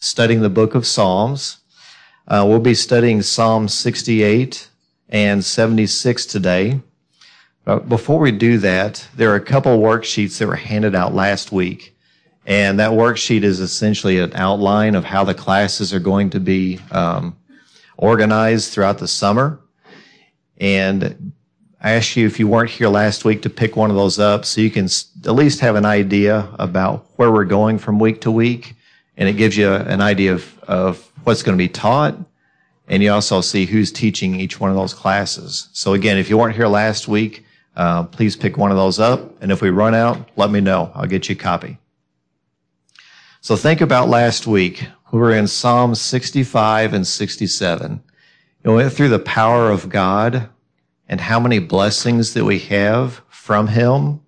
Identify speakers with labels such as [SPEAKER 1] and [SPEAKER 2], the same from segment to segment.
[SPEAKER 1] studying the book of Psalms. We'll be studying Psalm 68 and 76 today. But before we do that, there are a couple worksheets that were handed out last week. And that worksheet is essentially an outline of how the classes are going to be organized throughout the summer. And I asked you, if you weren't here last week, to pick one of those up so you can at least have an idea about where we're going from week to week. And it gives you an idea of what's going to be taught. And you also see who's teaching each one of those classes. So again, if you weren't here last week, please pick one of those up. And if we run out, let me know. I'll get you a copy. So think about last week. We were in Psalm 65 and 67. We went through the power of God and how many blessings that we have from Him.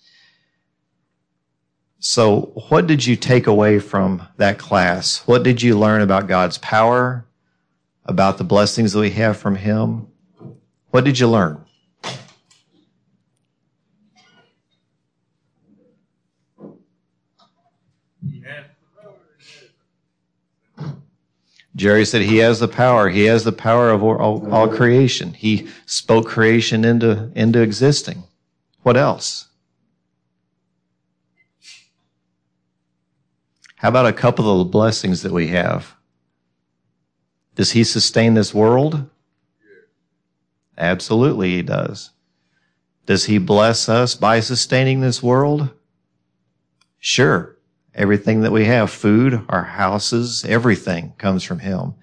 [SPEAKER 1] So what did you take away from that class? What did you learn about God's power, about the blessings that we have from Him? What did you learn? Jerry said He has the power. He has the power of all creation. He spoke creation into existing. What else? How about a couple of the blessings that we have? Does He sustain this world? Absolutely He does. Does He bless us by sustaining this world? Sure. Everything that we have, food, our houses, everything comes from Him.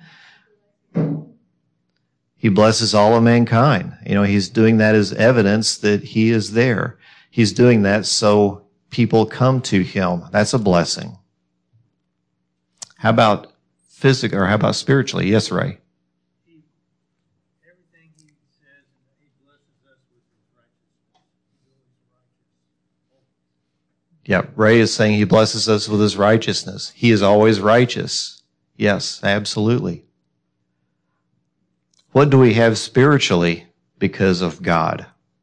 [SPEAKER 1] He blesses all of mankind. He's doing that as evidence that He is there. He's doing that so people come to Him. That's a blessing. How about physically, or how about spiritually? Yes, Ray.
[SPEAKER 2] Everything He says, He blesses us with His righteousness.
[SPEAKER 1] Yeah, Ray is saying He blesses us with His righteousness. He is always righteous. Yes, absolutely. What do we have spiritually because of God?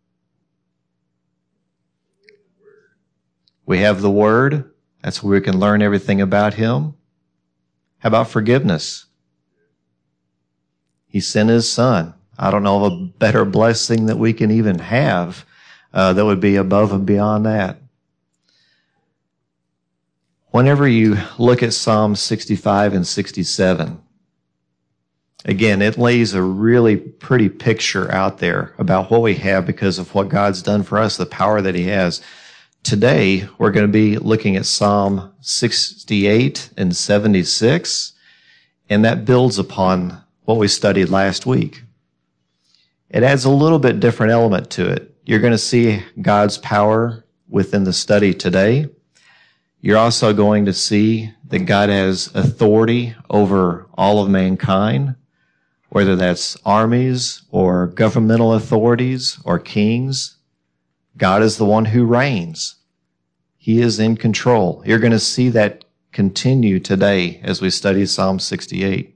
[SPEAKER 1] We have the Word. That's where we can learn everything about Him. How about forgiveness? He sent His Son. I don't know of a better blessing that we can even have that would be above and beyond that. Whenever you look at Psalms 65 and 67, again, it lays a really pretty picture out there about what we have because of what God's done for us, the power that He has. Today, we're going to be looking at Psalm 68 and 76, and that builds upon what we studied last week. It adds a little bit different element to it. You're going to see God's power within the study today. You're also going to see that God has authority over all of mankind, whether that's armies or governmental authorities or kings. God is the one who reigns. He is in control. You're going to see that continue today as we study Psalm 68.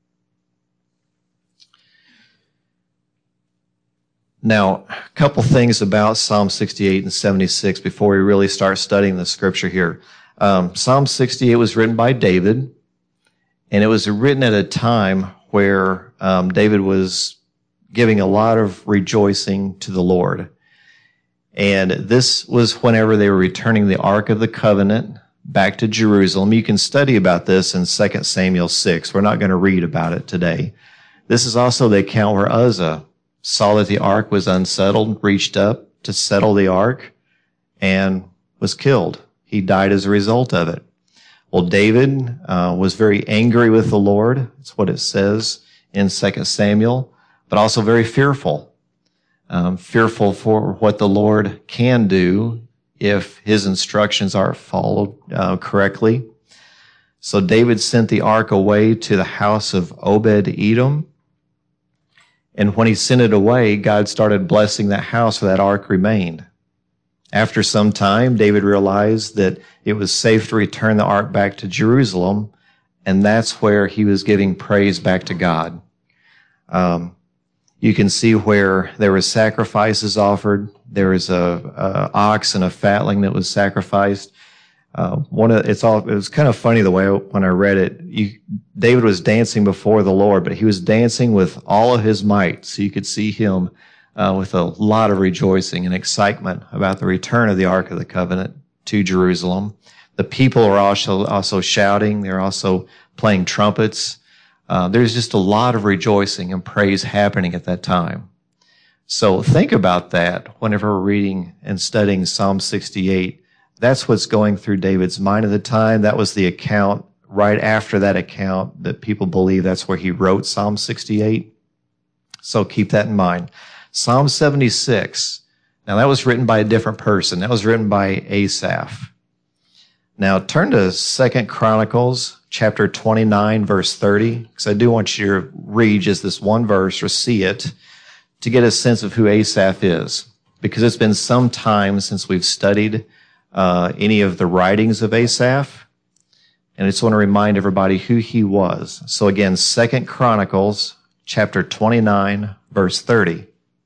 [SPEAKER 1] Now, a couple things about Psalm 68 and 76 before we really start studying the scripture here. Psalm 68 was written by David, and it was written at a time where David was giving a lot of rejoicing to the Lord. And this was whenever they were returning the Ark of the Covenant back to Jerusalem. You can study about this in 2 Samuel 6. We're not going to read about it today. This is also the account where Uzzah saw that the ark was unsettled, reached up to settle the ark, and was killed. He died as a result of it. Well, David was very angry with the Lord. That's what it says in 2 Samuel, but also very fearful. Fearful for what the Lord can do if His instructions aren't followed correctly. So David sent the ark away to the house of Obed-Edom. And when he sent it away, God started blessing that house where that ark remained. After some time, David realized that it was safe to return the ark back to Jerusalem, and that's where he was giving praise back to God. You can see where there were sacrifices offered. There was a ox and a fatling that was sacrificed. It was kind of funny the way when I read it. David was dancing before the Lord, but he was dancing with all of his might. So you could see him with a lot of rejoicing and excitement about the return of the Ark of the Covenant to Jerusalem. The people are also shouting. They're also playing trumpets. There's just a lot of rejoicing and praise happening at that time. So think about that whenever we're reading and studying Psalm 68. That's what's going through David's mind at the time. That was the account right after that account that people believe that's where he wrote Psalm 68. So keep that in mind. Psalm 76. Now that was written by a different person. That was written by Asaph. Now turn to 2 Chronicles chapter 29, verse 30, because I do want you to read just this one verse or see it to get a sense of who Asaph is, because it's been some time since we've studied any of the writings of Asaph, and I just want to remind everybody who he was. So again, 2 Chronicles chapter 29, verse 30.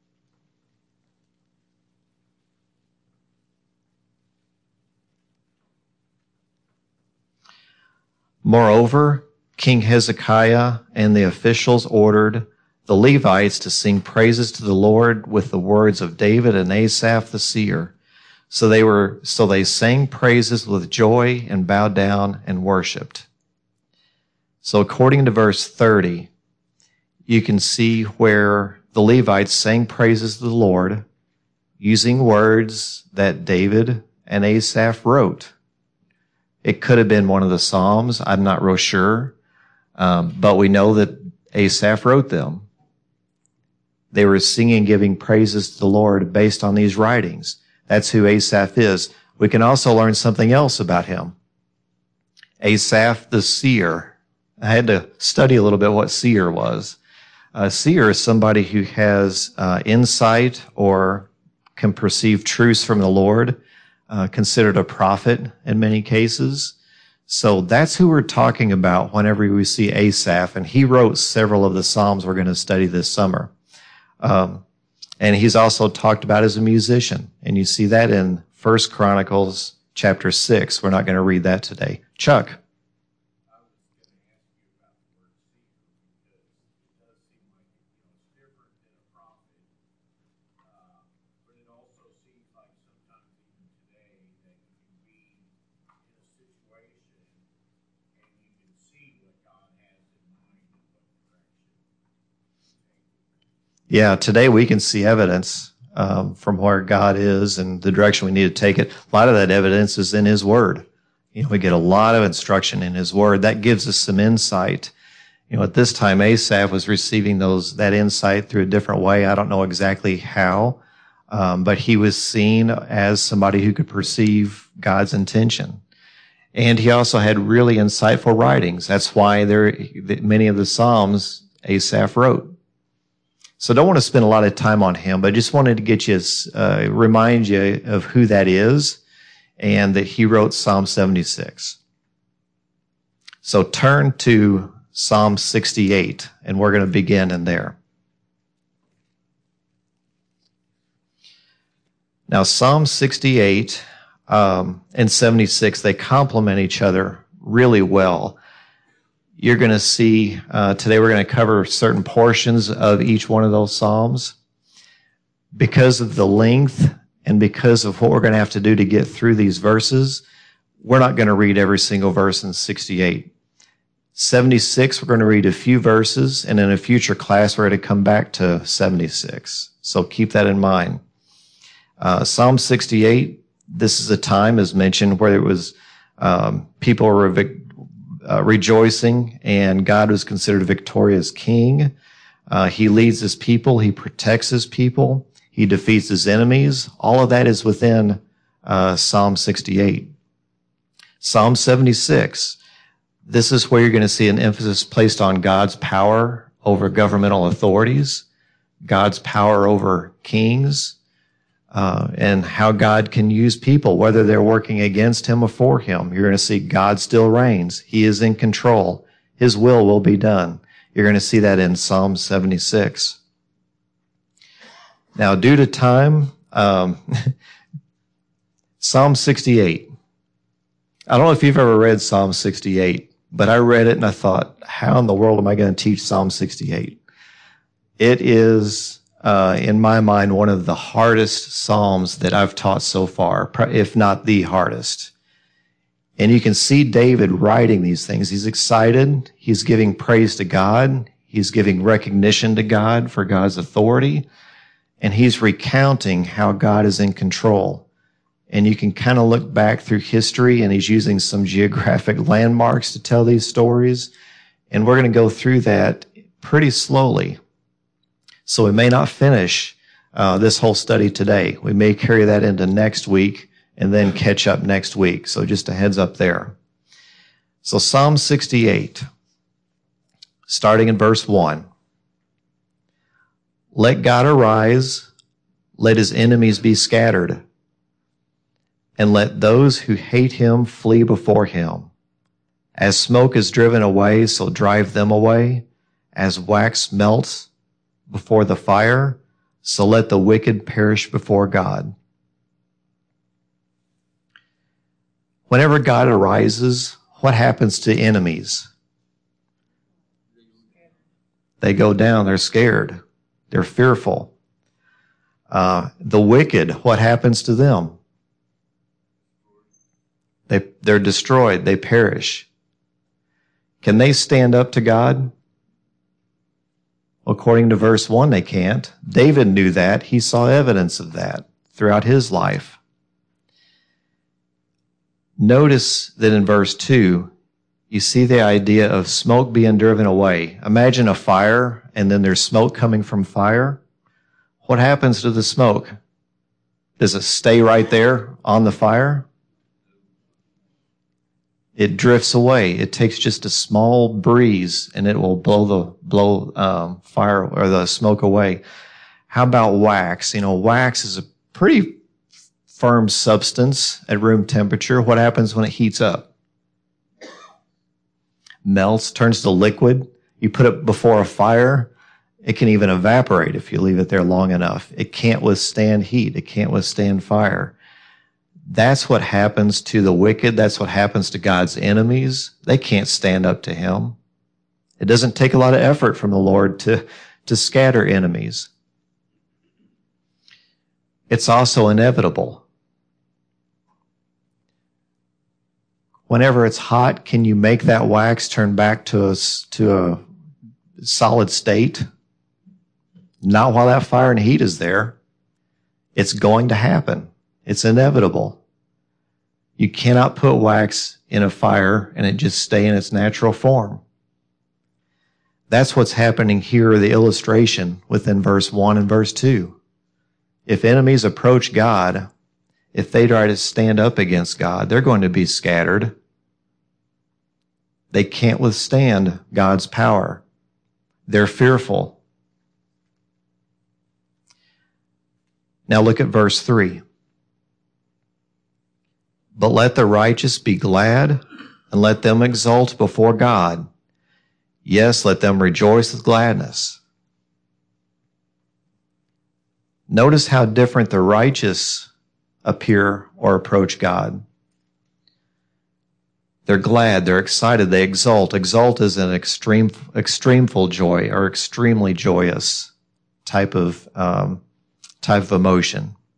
[SPEAKER 1] Moreover, King Hezekiah and the officials ordered the Levites to sing praises to the Lord with the words of David and Asaph the seer. So they sang praises with joy and bowed down and worshiped. So according to verse 30, you can see where the Levites sang praises to the Lord using words that David and Asaph wrote. It could have been one of the Psalms. I'm not real sure. But we know that Asaph wrote them. They were singing, giving praises to the Lord based on these writings. That's who Asaph is. We can also learn something else about him. Asaph the seer. I had to study a little bit what seer was. A seer is somebody who has insight or can perceive truths from the Lord, considered a prophet in many cases. So that's who we're talking about whenever we see Asaph, and he wrote several of the Psalms we're going to study this summer. And he's also talked about as a musician, and you see that in 1 Chronicles chapter 6. We're not going to read that today. Chuck. Yeah, today we can see evidence from where God is and the direction we need to take it. A lot of that evidence is in His Word. We get a lot of instruction in His Word. That gives us some insight. At this time, Asaph was receiving that insight through a different way. I don't know exactly how, but he was seen as somebody who could perceive God's intention. And he also had really insightful writings. That's why many of the Psalms Asaph wrote. So don't want to spend a lot of time on him, but I just wanted to get you, remind you of who that is and that he wrote Psalm 76. So turn to Psalm 68, and we're going to begin in there. Now, Psalm 68 and 76, they complement each other really well. You're going to see, today we're going to cover certain portions of each one of those Psalms. Because of the length and because of what we're going to have to do to get through these verses, we're not going to read every single verse in 68. 76, we're going to read a few verses, and in a future class, we're going to come back to 76. So keep that in mind. Psalm 68, this is a time, as mentioned, where it was people were rejoicing, and God was considered a victorious king. He leads his people. He protects his people. He defeats his enemies. All of that is within Psalm 68. Psalm 76, this is where you're going to see an emphasis placed on God's power over governmental authorities, God's power over kings, and how God can use people, whether they're working against him or for him. You're going to see God still reigns. He is in control. His will be done. You're going to see that in Psalm 76. Now, due to time, Psalm 68. I don't know if you've ever read Psalm 68, but I read it and I thought, how in the world am I going to teach Psalm 68? It is, in my mind, one of the hardest Psalms that I've taught so far, if not the hardest. And you can see David writing these things. He's excited. He's giving praise to God. He's giving recognition to God for God's authority. And he's recounting how God is in control. And you can kind of look back through history, and he's using some geographic landmarks to tell these stories. And we're going to go through that pretty slowly. So we may not finish this whole study today. We may carry that into next week and then catch up next week. So just a heads up there. So Psalm 68, starting in verse 1. Let God arise, let his enemies be scattered, and let those who hate him flee before him. As smoke is driven away, so drive them away. As wax melts before the fire, so let the wicked perish before God. Whenever God arises, what happens to enemies? They go down. They're scared. They're fearful. The wicked, what happens to them? They're destroyed. They perish. Can they stand up to God? According to verse 1, they can't. David knew that. He saw evidence of that throughout his life. Notice that in verse 2, you see the idea of smoke being driven away. Imagine a fire, and then there's smoke coming from fire. What happens to the smoke? Does it stay right there on the fire? It drifts away. It takes just a small breeze, and it will blow fire or the smoke away. How about wax? Wax is a pretty firm substance at room temperature. What happens when it heats up? Melts, turns to liquid. You put it before a fire, it can even evaporate if you leave it there long enough. It can't withstand heat. It can't withstand fire. That's what happens to the wicked. That's what happens to God's enemies. They can't stand up to him. It doesn't take a lot of effort from the Lord to scatter enemies. It's also inevitable. Whenever it's hot, can you make that wax turn back to a solid state? Not while that fire and heat is there. It's going to happen. It's inevitable. You cannot put wax in a fire and it just stay in its natural form. That's what's happening here, the illustration within verse 1 and verse 2. If enemies approach God, if they try to stand up against God, they're going to be scattered. They can't withstand God's power. They're fearful. Now look at verse 3. But let the righteous be glad, and let them exult before God. Yes, let them rejoice with gladness. Notice how different the righteous appear or approach God. They're glad, they're excited, they exult. Exult is an extremeful joy or extremely joyous type of emotion.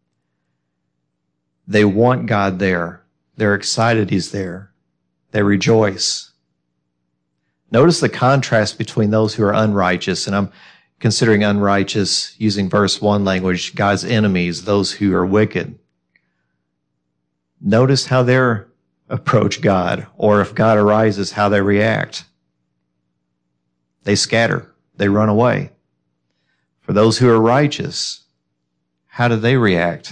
[SPEAKER 1] They want God there. They're excited he's there. They rejoice. Notice the contrast between those who are unrighteous, and I'm considering unrighteous using verse 1 language, God's enemies, those who are wicked. Notice how they approach God, or if God arises, how they react. They scatter. They run away. For those who are righteous, how do they react?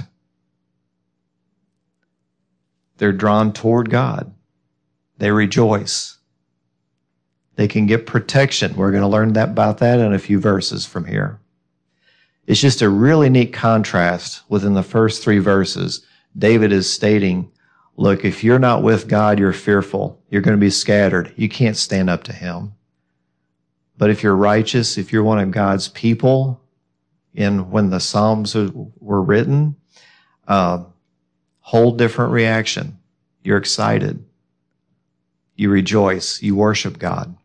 [SPEAKER 1] They're drawn toward God. They rejoice. They can get protection. We're going to learn about that in a few verses from here. It's just a really neat contrast within the first 3 verses. David is stating, look, if you're not with God, you're fearful. You're going to be scattered. You can't stand up to him. But if you're righteous, if you're one of God's people, when the Psalms were written, whole different reaction. You're excited. You rejoice. You worship God.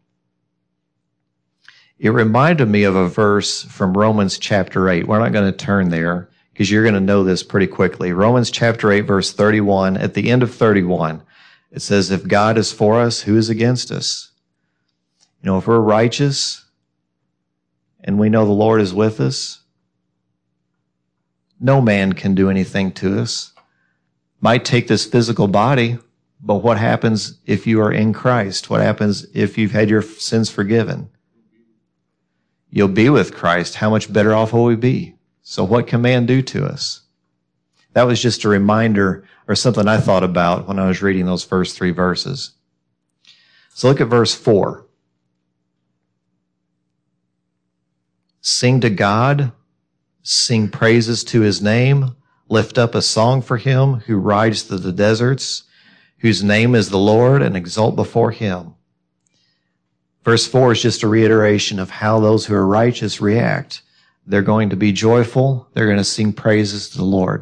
[SPEAKER 1] It reminded me of a verse from Romans chapter 8. We're not going to turn there because you're going to know this pretty quickly. Romans chapter 8, verse 31. At the end of 31, it says, if God is for us, who is against us? You know, if we're righteous and we know the Lord is with us, no man can do anything to us. Might take this physical body, but what happens if you are in Christ? What happens if you've had your sins forgiven? You'll be with Christ. How much better off will we be? So what can man do to us? That was just a reminder or something I thought about when I was reading those first 3 verses. So look at verse 4. Sing to God, sing praises to his name, lift up a song for him who rides through the deserts, whose name is the Lord, and exult before him. Verse 4 is just a reiteration of how those who are righteous react. They're going to be joyful. They're going to sing praises to the Lord.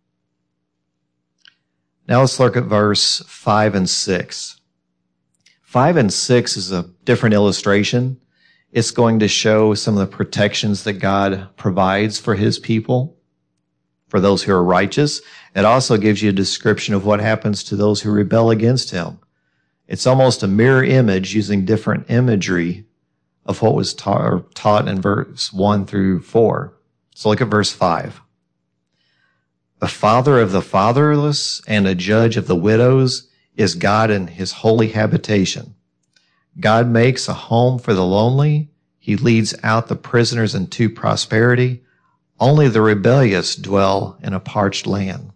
[SPEAKER 1] Now let's look at verse 5 and 6. 5 and 6 is a different illustration. It's going to show some of the protections that God provides for his people, for those who are righteous. It also gives you a description of what happens to those who rebel against him. It's almost a mirror image using different imagery of what was taught in verse 1 through 4. So look at verse 5. A father of the fatherless and a judge of the widows is God in his holy habitation. God makes a home for the lonely. He leads out the prisoners into prosperity. Only the rebellious dwell in a parched land.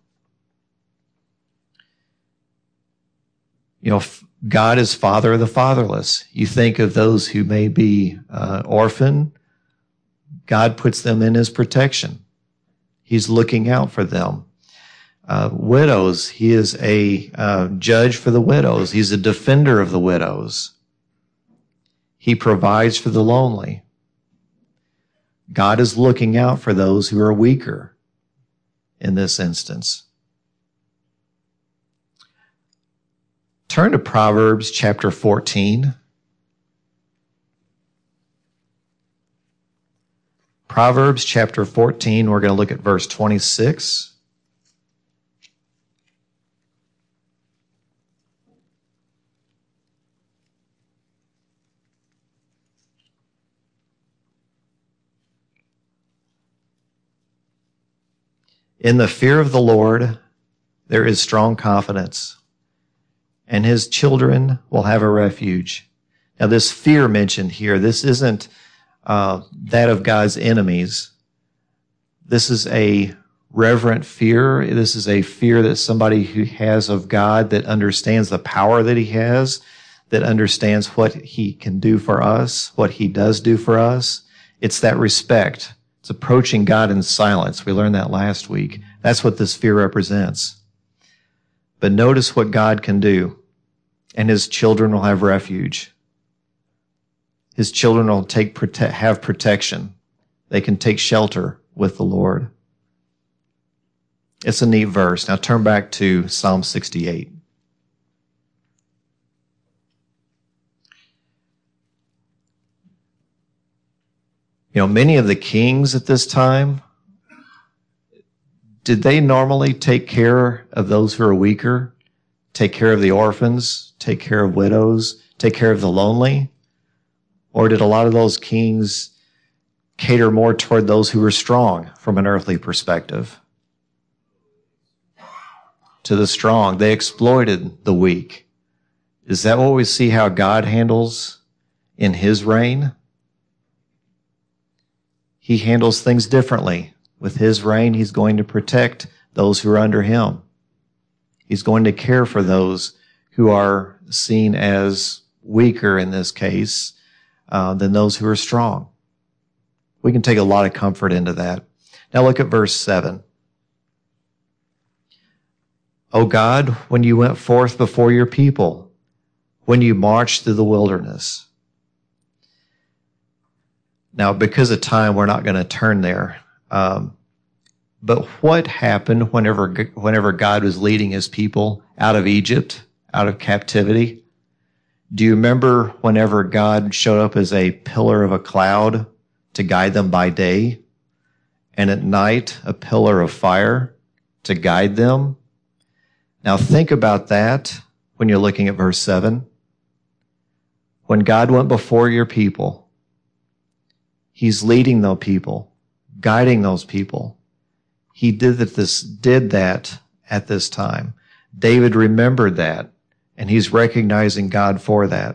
[SPEAKER 1] You know, God is father of the fatherless. You think of those who may be orphan. God puts them in his protection. He's looking out for them. Widows, he is a judge for the widows. He's a defender of the widows. He provides for the lonely. God is looking out for those who are weaker in this instance. Turn to Proverbs chapter 14. Proverbs chapter 14, we're going to look at verse 26. In the fear of the Lord, there is strong confidence, and his children will have a refuge. Now, this fear mentioned here, this isn't that of God's enemies. This is a reverent fear. This is a fear that somebody who has of God, that understands the power that he has, that understands what he can do for us, what he does do for us. It's that respect. It's approaching God in silence. We learned that last week. That's what this fear represents. But notice what God can do. And his children will have refuge. His children will have protection. They can take shelter with the Lord. It's a neat verse. Now turn back to Psalm 68. You know, many of the kings at this time, did they normally take care of those who are weaker? Take care of the orphans? Take care of widows? Take care of the lonely? Or did a lot of those kings cater more toward those who were strong from an earthly perspective? To the strong. They exploited the weak. Is that what we see how God handles in his reign? He handles things differently. With his reign, he's going to protect those who are under him. He's going to care for those who are seen as weaker in this case than those who are strong. We can take a lot of comfort into that. Now look at verse 7. O God, when you went forth before your people, when you marched through the wilderness. Now, because of time, we're not going to turn there. But what happened whenever God was leading his people out of Egypt, out of captivity? Do you remember whenever God showed up as a pillar of a cloud to guide them by day, and at night a pillar of fire to guide them? Now think about that when you're looking at verse 7. When God went before your people, he's leading those people, guiding those people. He did that at this time. David remembered that, and he's recognizing God for that.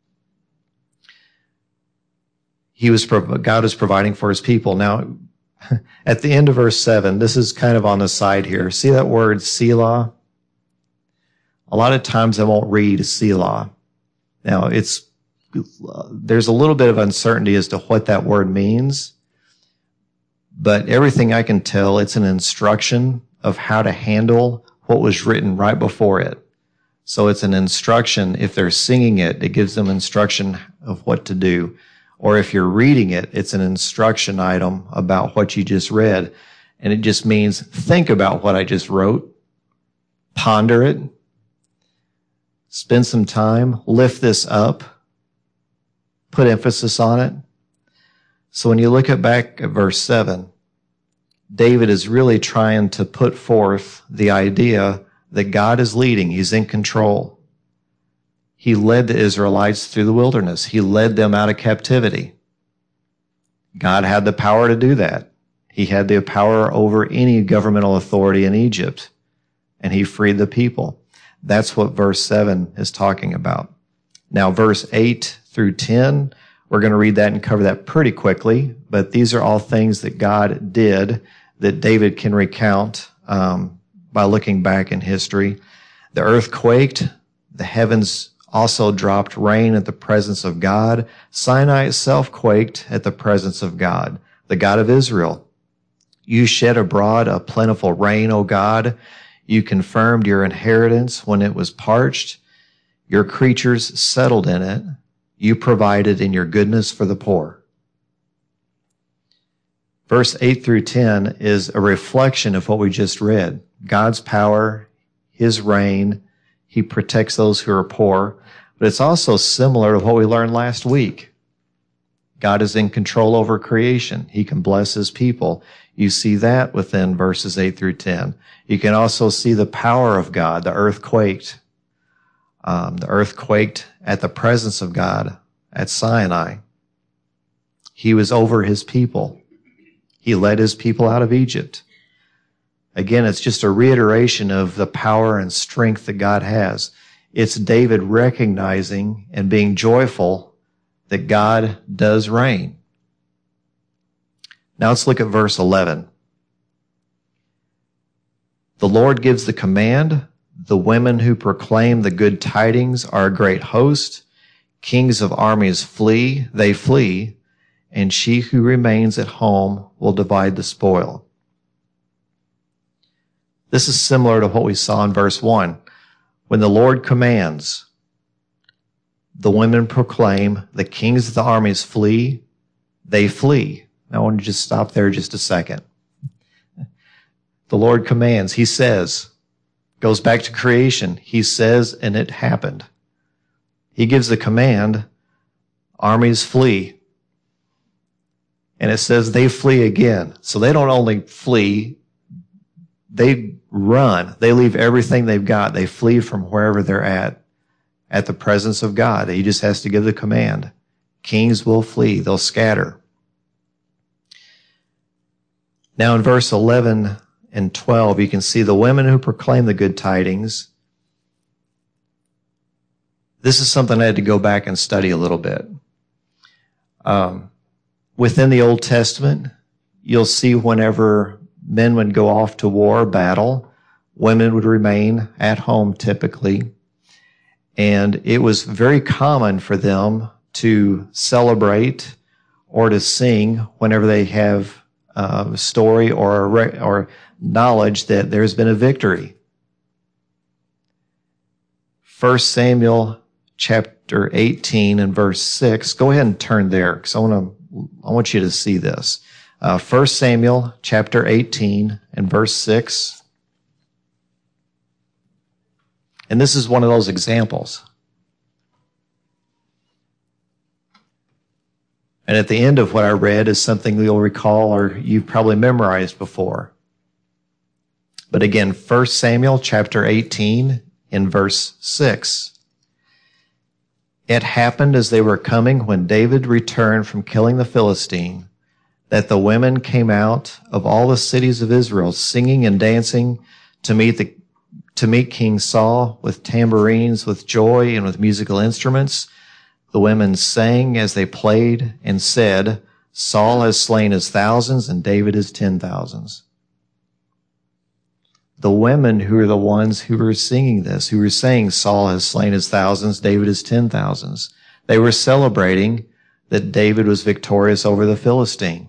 [SPEAKER 1] God is providing for his people. Now, at the end of verse 7, this is kind of on the side here. See that word Selah? A lot of times I won't read Selah. Now, there's a little bit of uncertainty as to what that word means, but everything I can tell, it's an instruction of how to handle what was written right before it. So it's an instruction. If they're singing it, it gives them instruction of what to do. Or if you're reading it, it's an instruction item about what you just read. And it just means think about what I just wrote, ponder it, spend some time, lift this up, put emphasis on it. So when you look back at verse 7, David is really trying to put forth the idea that God is leading. He's in control. He led the Israelites through the wilderness. He led them out of captivity. God had the power to do that. He had the power over any governmental authority in Egypt, and he freed the people. That's what verse 7 is talking about. Now, verse 8 through 10, we're going to read that and cover that pretty quickly, but these are all things that God did that David can recount by looking back in history. The earth quaked, the heavens also dropped rain at the presence of God. Sinai itself quaked at the presence of God, the God of Israel. You shed abroad a plentiful rain, O God. You confirmed your inheritance when it was parched. Your creatures settled in it. You provided in your goodness for the poor. Verse 8 through 10 is a reflection of what we just read. God's power, his reign, he protects those who are poor. But it's also similar to what we learned last week. God is in control over creation. He can bless his people. You see that within verses 8 through 10. You can also see the power of God. The earth quaked. The earth quaked at the presence of God at Sinai. He was over his people. He led his people out of Egypt. Again, it's just a reiteration of the power and strength that God has. It's David recognizing and being joyful that God does reign. Now let's look at verse 11. The Lord gives the command. The women who proclaim the good tidings are a great host. Kings of armies flee, they flee, and she who remains at home will divide the spoil. This is similar to what we saw in verse 1. When the Lord commands, the women proclaim, the kings of the armies flee, they flee. Now I want to just stop there just a second. The Lord commands, he says, goes back to creation. He says, and it happened. He gives the command, armies flee. And it says they flee again. So they don't only flee, they run. They leave everything they've got. They flee from wherever they're at the presence of God. He just has to give the command. Kings will flee. They'll scatter. Now in verse 11 and 12, you can see the women who proclaim the good tidings. This is something I had to go back and study a little bit. Within the Old Testament, you'll see whenever men would go off to war, battle, women would remain at home typically. And it was very common for them to celebrate or to sing whenever they have a story or knowledge that there's been a victory. 1 Samuel chapter 18 and verse 6. Go ahead and turn there because I want you to see this. 1 Samuel chapter 18 and verse 6. And this is one of those examples. And at the end of what I read is something you'll recall or you've probably memorized before. But again, 1 Samuel chapter 18 in verse 6. It happened as they were coming when David returned from killing the Philistine, that the women came out of all the cities of Israel singing and dancing to meet King Saul with tambourines, with joy, and with musical instruments. The women sang as they played and said, Saul has slain his thousands and David his 10,000s. The women who are the ones who were singing this, who were saying Saul has slain his thousands, David his 10,000s. They were celebrating that David was victorious over the Philistine.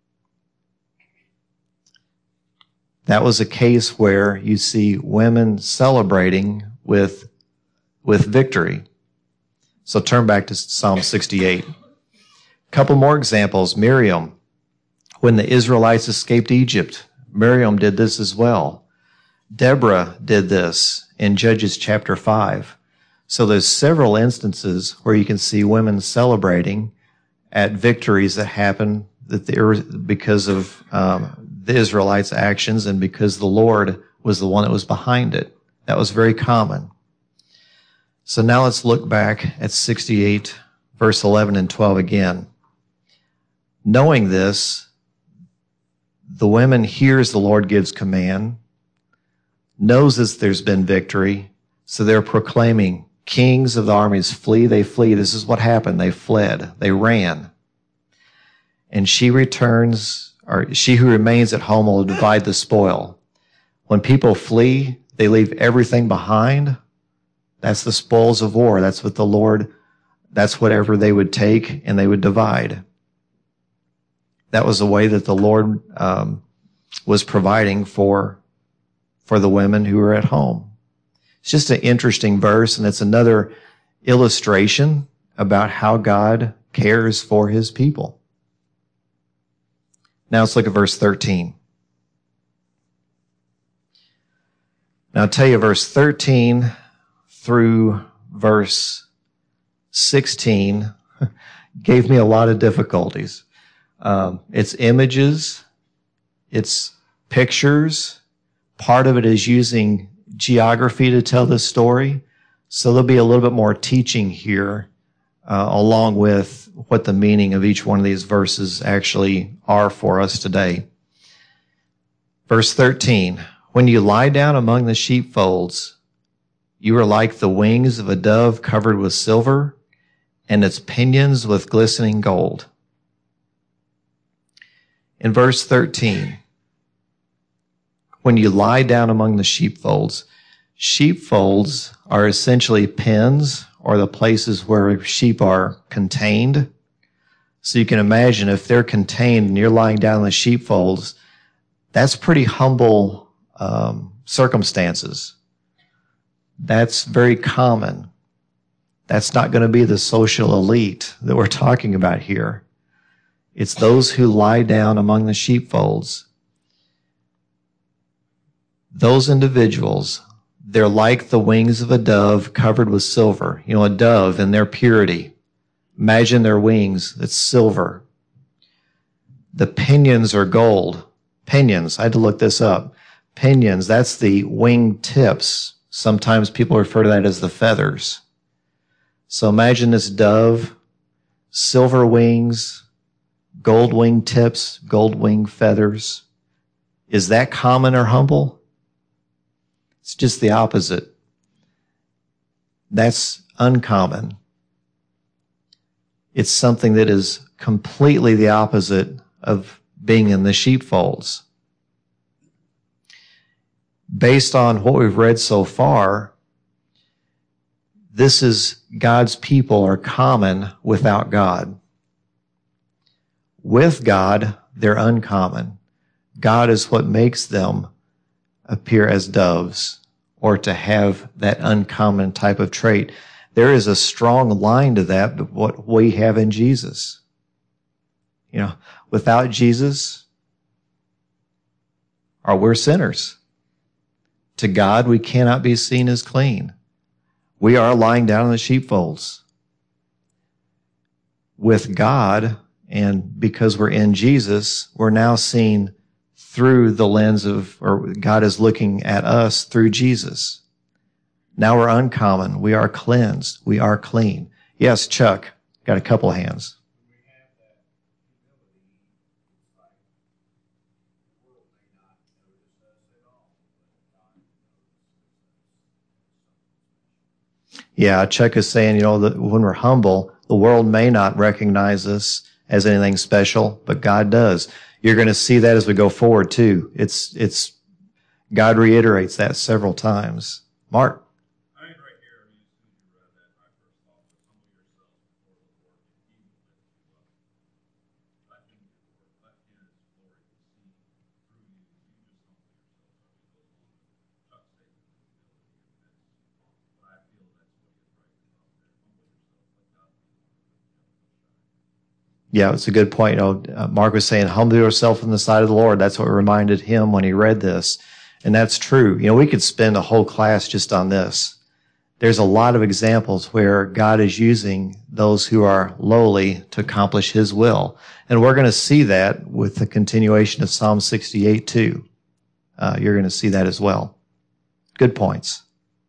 [SPEAKER 1] That was a case where you see women celebrating with victory. So turn back to Psalm 68. A couple more examples. Miriam, when the Israelites escaped Egypt, Miriam did this as well. Deborah did this in Judges chapter 5. So there's several instances where you can see women celebrating at victories that happen because of the Israelites' actions and because the Lord was the one that was behind it. That was very common. So now let's look back at 68, verse 11 and 12 again. Knowing this, the women hears the Lord gives command, knows that there's been victory, so they're proclaiming, kings of the armies flee, they flee. This is what happened. They fled. They ran. And she returns, or she who remains at home will divide the spoil. When people flee, they leave everything behind. That's the spoils of war. That's what the Lord, that's whatever they would take and they would divide. That was the way that the Lord was providing for the women who were at home. It's just an interesting verse, and it's another illustration about how God cares for his people. Now let's look at verse 13. Now I'll tell you, verse 13 through verse 16 gave me a lot of difficulties. It's images, it's pictures. Part of it is using geography to tell the story. So there'll be a little bit more teaching here, along with what the meaning of each one of these verses actually are for us today. Verse 13, when you lie down among the sheepfolds, you are like the wings of a dove covered with silver, and its pinions with glistening gold. In verse 13, when you lie down among the sheepfolds are essentially pens or the places where sheep are contained. So you can imagine if they're contained and you're lying down in the sheepfolds, that's pretty humble circumstances. That's very common. That's not going to be the social elite that we're talking about here. It's those who lie down among the sheepfolds. Those individuals, they're like the wings of a dove covered with silver. You know, a dove in their purity. Imagine their wings, it's silver. The pinions are gold. Pinions, I had to look this up. Pinions, that's the wing tips. Sometimes people refer to that as the feathers. So imagine this dove, silver wings, gold wing tips, gold wing feathers. Is that common or humble? It's just the opposite. That's uncommon. It's something that is completely the opposite of being in the sheepfolds. Based on what we've read so far, this is God's people are common without God. With God, they're uncommon. God is what makes them appear as doves or to have that uncommon type of trait. There is a strong line to that, but what we have in Jesus. Without Jesus, we're sinners. To God, we cannot be seen as clean. We are lying down in the sheepfolds. With God, and because we're in Jesus, we're now seen through the lens or God is looking at us through Jesus. Now we're uncommon. We are cleansed. We are clean. Yes, Chuck, got a couple of hands. Yeah, Chuck is saying, that when we're humble, the world may not recognize us as anything special, but God does. You're going to see that as we go forward too. It's God reiterates that several times. Mark.
[SPEAKER 2] I think right here, as soon as you read that, my first thought was humble yourself before the Lord, and He will lift you up. Let Him do the work. Let His glory be seen through you. You just humble yourself as we go along. Chuck stated the humility of this. But I feel that's what he's writing about there. Humble yourself, let God be the one to
[SPEAKER 1] Yeah, it's a good point. Mark was saying, humble yourself in the sight of the Lord. That's what reminded him when he read this. And that's true. We could spend a whole class just on this. There's a lot of examples where God is using those who are lowly to accomplish His will. And we're going to see that with the continuation of Psalm 68 too. You're going to see that as well. Good points.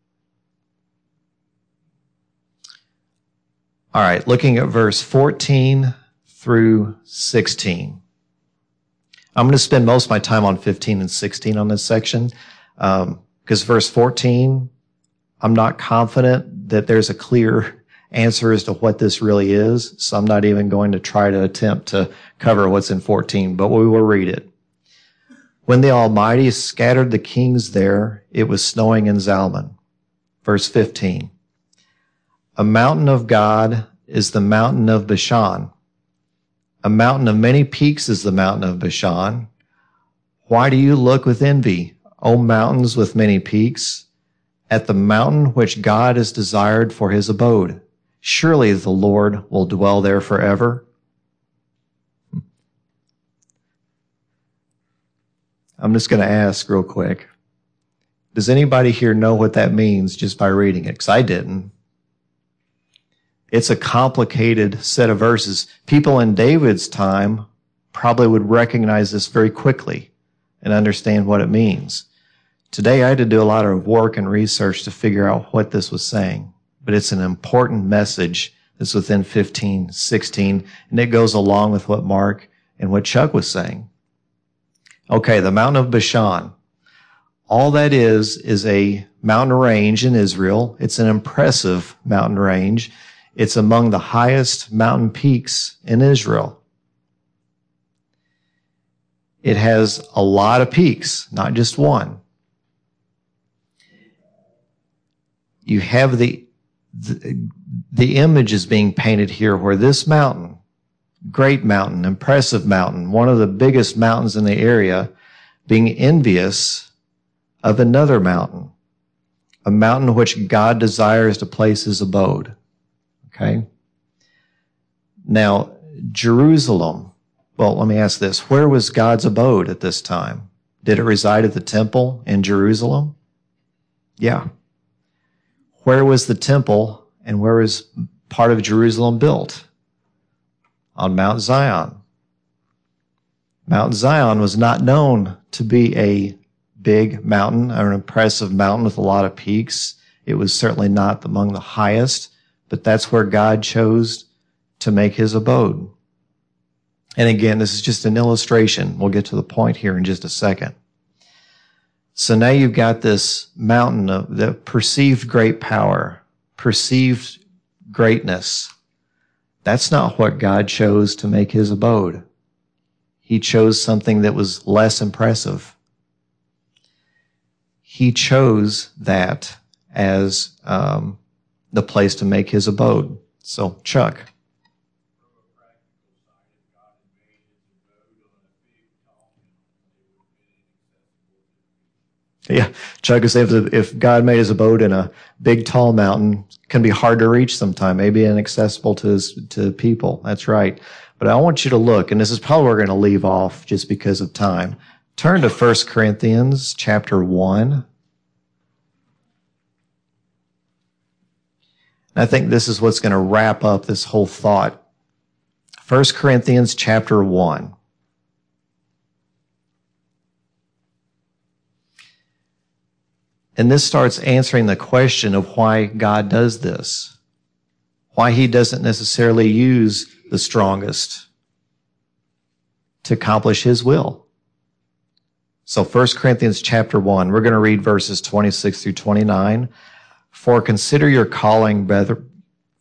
[SPEAKER 1] All right, looking at verse 14 through 16. I'm going to spend most of my time on 15 and 16 on this section, because verse 14, I'm not confident that there's a clear answer as to what this really is, so I'm not even going to try to attempt to cover what's in 14, but we will read it. When the Almighty scattered the kings there, it was snowing in Zalman. Verse 15. A mountain of God is the mountain of Bashan. A mountain of many peaks is the mountain of Bashan. Why do you look with envy, O mountains with many peaks, at the mountain which God has desired for His abode? Surely the Lord will dwell there forever. I'm just going to ask real quick. Does anybody here know what that means just by reading it? Because I didn't. It's a complicated set of verses. People in David's time probably would recognize this very quickly and understand what it means. Today, I had to do a lot of work and research to figure out what this was saying. But it's an important message that's within 15, 16, and it goes along with what Mark and what Chuck was saying. Okay, the mountain of Bashan. All that is a mountain range in Israel. It's an impressive mountain range. It's among the highest mountain peaks in Israel. It has a lot of peaks, not just one. You have the image is being painted here where this mountain, great mountain, impressive mountain, one of the biggest mountains in the area, being envious of another mountain, a mountain which God desires to place His abode. Okay? Now, Jerusalem, well, let me ask this. Where was God's abode at this time? Did it reside at the temple in Jerusalem? Yeah. Where was the temple and where was part of Jerusalem built? On Mount Zion. Mount Zion was not known to be a big mountain, or an impressive mountain with a lot of peaks. It was certainly not among the highest, but that's where God chose to make His abode. And again, this is just an illustration. We'll get to the point here in just a second. So now you've got this mountain of the perceived great power, perceived greatness. That's not what God chose to make His abode. He chose something that was less impressive. He chose that as the place to make His abode. So, Chuck. Yeah, Chuck is saying if God made his abode in a big, tall mountain, it can be hard to reach sometime, maybe inaccessible to people. That's right. But I want you to look, and this is probably where we're going to leave off just because of time. Turn to 1 Corinthians chapter 1. I think this is what's going to wrap up this whole thought. 1 Corinthians chapter 1. And this starts answering the question of why God does this. Why he doesn't necessarily use the strongest to accomplish his will. So 1 Corinthians chapter 1, we're going to read verses 26 through 29. For consider your calling, brethren,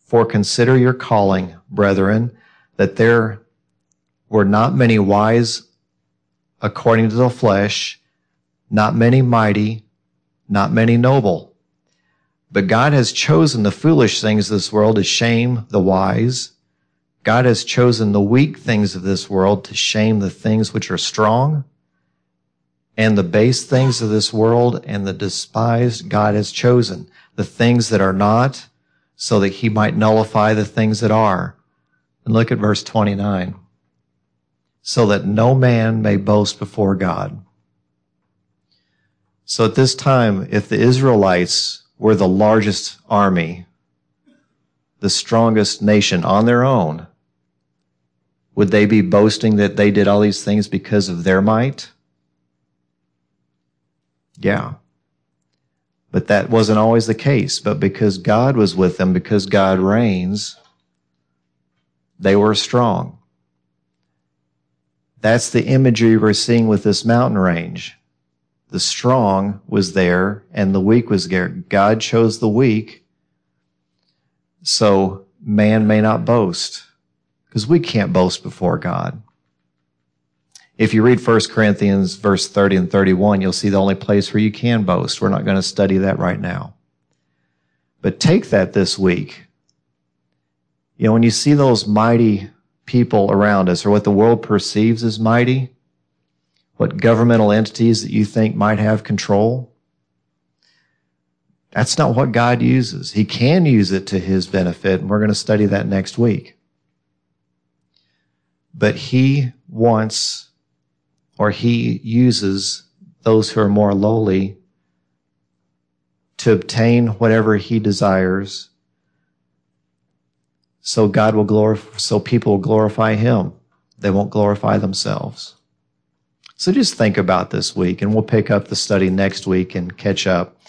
[SPEAKER 1] that there were not many wise according to the flesh, not many mighty, not many noble. But God has chosen the foolish things of this world to shame the wise. God has chosen the weak things of this world to shame the things which are strong. And the base things of this world and the despised God has chosen, the things that are not, so that he might nullify the things that are. And look at verse 29. So that no man may boast before God. So at this time, if the Israelites were the largest army, the strongest nation on their own, would they be boasting that they did all these things because of their might? Yeah. But that wasn't always the case. But because God was with them, because God reigns, they were strong. That's the imagery we're seeing with this mountain range. The strong was there and the weak was there. God chose the weak so man may not boast, because we can't boast before God. If you read 1 Corinthians verse 30 and 31, you'll see the only place where you can boast. We're not going to study that right now. But take that this week. You know, when you see those mighty people around us, or what the world perceives as mighty, what governmental entities that you think might have control, that's not what God uses. He can use it to his benefit, and we're going to study that next week. But he wants, or he uses those who are more lowly to obtain whatever he desires, so God will glorify, so people will glorify him. They won't glorify themselves. So just think about this week, and we'll pick up the study next week and catch up.